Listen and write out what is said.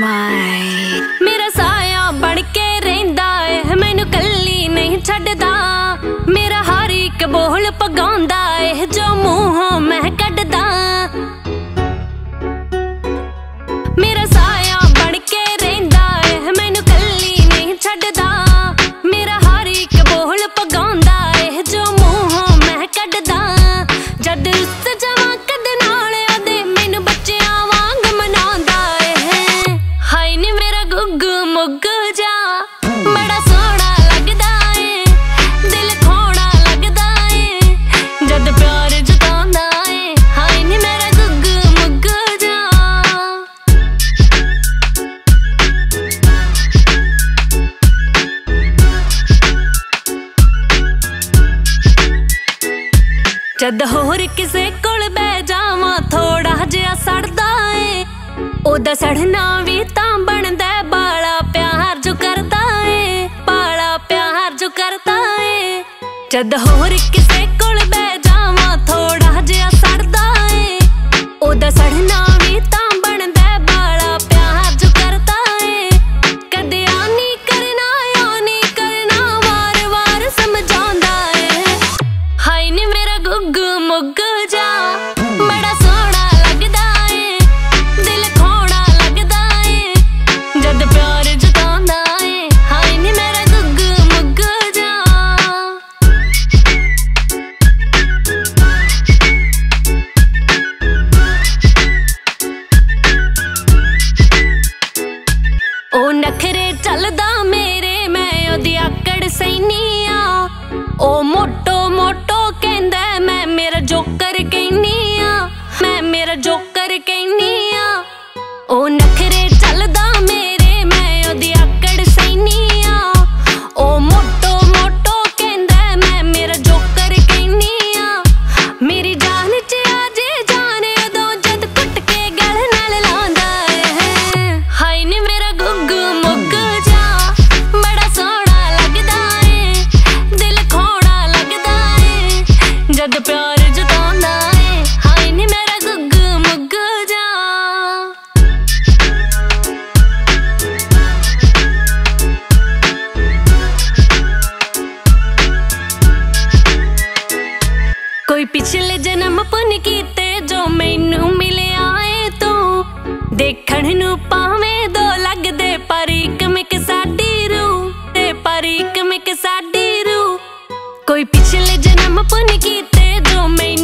My मेरा साया बन के रहिंदा है, मैनू कल्ली नहीं छड्डदा। मेरा हर एक बोल पगाउंदा है, जो मूंहों मैं कड्डदा। मेरा साया बन के रहिंदा है, मैनू कल्ली नहीं छड्डदा। मेरा हर एक बोल पगाउंदा है, जो मूंहों मैं कड्डदा। जद रुस जावां कद नाल आदे, मैनू बच्चियां वांग मनाउंदा है। हाय नी मेरा गुग्गू मुग्गू जा बड़ा सोहना लगदा है, दिल खोना लगदा है, जद प्यार जतांदा है। हाय नी मेरा गुग्गू मुग्गू जा। जद होर किसे कोल बह जावां, थोड़ा जिहा सड़दा है, ओदा सड़ना भी तां बनदा है। बाला प्यार जो करदा है, बाला प्यार जो करदा है। जद होर किसे कोल बह जावां, थोड़ा जिहा सड़दा है, ओदा सड़ना भी तां बनदा है। बाला प्यार जो करदा है, कदे आ नहीं करना या नहीं करना, वार वार समझाउंदा है। हाय नी मेरा गुग्गू मुग्गू जा बड़ा सोहना लगदा है, दिल खोना लगदा है, जद प्यार जतांदा है। हाय नी मेरा गुग्गू मुग्गू जा। ओ नखरे चलदा मेरे, मैं ओदी आकड़ सैनी आ। ओ मोटो मोटो कहंदा मैं मेरा जोकर कहनी आ, मैं मेरा जोकर कहनी आ। ओ नखरे चलदा मेरे, मैं ओदी आकड़ सैनी आ। ओ मोटो मोटो कहंदा मैं मेरा जोकर कहनी आ। मेरी जान च आजे जाने उदों, जद कुट के गल नाल लांदा है। हाय नी मेरा गुग्गू मुग्गू जा बड़ा सोहना लगदा है, दिल खोना लगदा है, जद प्यार जतांदा है। हाय नी मेरा गुग्गू मुग्गू जा। कोई पिछले जन्म पुन कीते, जो मैनू मिलिया है तू। देखण नू भावें दो लगदे, पर इक मिक साडी रूह ते, पर इक मिक साडी रूह। कोई पिछले जन्म पुन कीते, जो मैनू